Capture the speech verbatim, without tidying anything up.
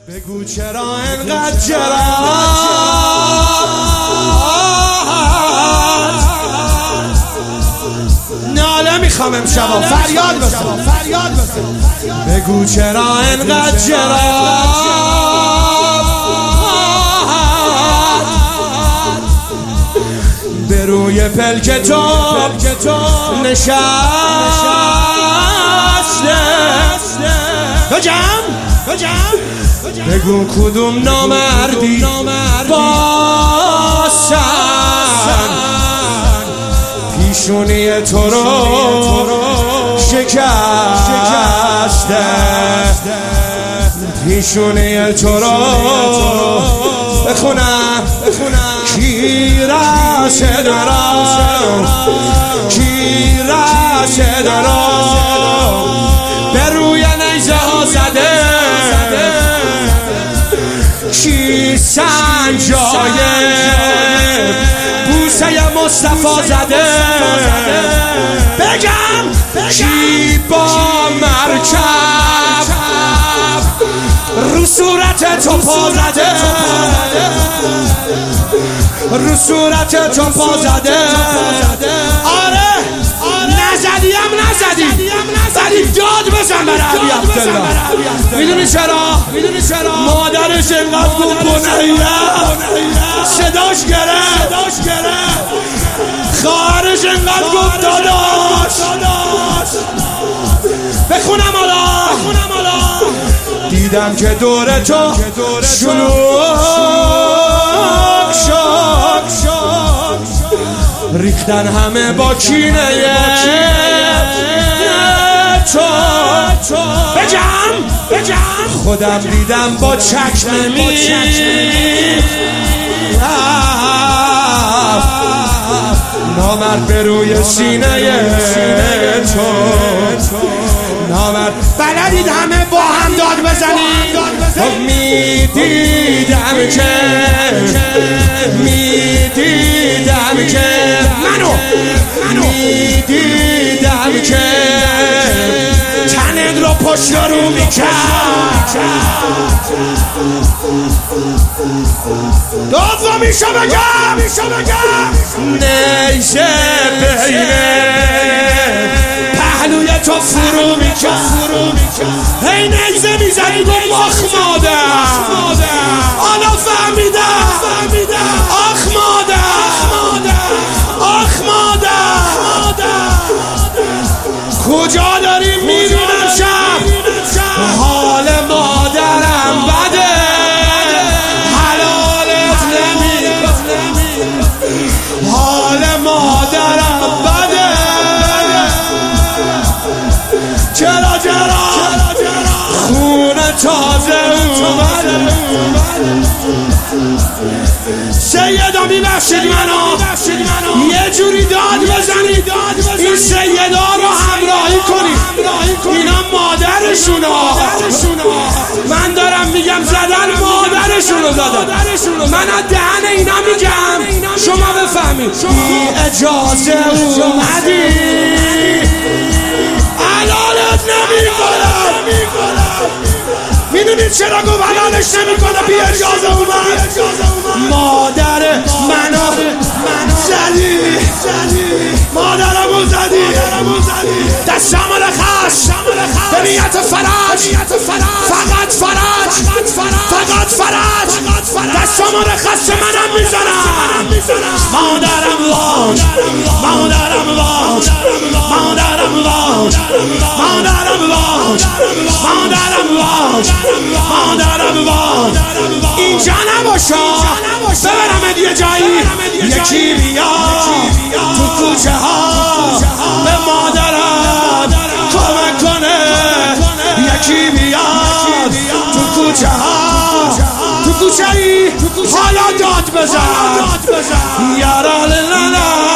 بگو چرا انقدر چرا ناله میخوام امشبا فریاد بزن فریاد بزن بگو چرا انقدر چرا به روی پلک تو نشسته بجم بجم بگو کدوم نامردی باسن پیشونی تو رو شکسته پیشونی تو رو بخونم کی رسه دارم کی رسه دارم به روی نیزه ها زده کی سنجای بوسه مصطفی زده بگم کی با مرکب رو صورت تو پا زده رو صورت تو پا زده آره نزدیم نزدیم ولی داد بزن برای علی عبدالله میدونی چرا میدونی چرا مادرش اینقدر گفت بنیه صداش گرفت خواهرش اینقدر گفت داداش بخونم حالا دیدم که دور تو شلوغ شد ریختن همه با کینه تو بجم بجم خودم دیدم با چکمه می نامرد به روی سینه تو نامرد بلدید همه با هم داد بزنید می دیدم که می دیدم که منو می دیدم که تنت رو پشت رو میکرد دومیشو بگم نیزه بینه پهلوی تو فرو میکرد هی نیزه میزنی گفت آخ مادر آنا فهمیدم آخ مادر آخ مادر کجا داریم میریم امشب حال مادرم بده حلالت نمیکنم حال مادرم بده چرا چرا خون تازه اومده سیدا میبخشید منو یه جوری داد بزنید این سیدا رو همراهی کنید اینا مادرشونا من دارم میگم زدن مادرشونو زدن من از دهن اینا میگم شما بفهمید بی اجازه اومدی حلالت نمیکنم میدونید چرا گفت حلالش نمیکنه بی اجازه اومد مادر منو زدی مادرمو زدی دستامو لخش به نیت فرج فقط فرج فقط فرج دستامو لخش منم میزنم مادرم واج مادرم واج مادرم واج مادرم واج مادرم واج مادرم واج اینجا نباشا ببرم یه جایی یکی بیاد تو کوچه ها به مادرم کمک کنه یکی بیاد تو کوچه ها تو کوچه ای حالا داد بزن یارا لالا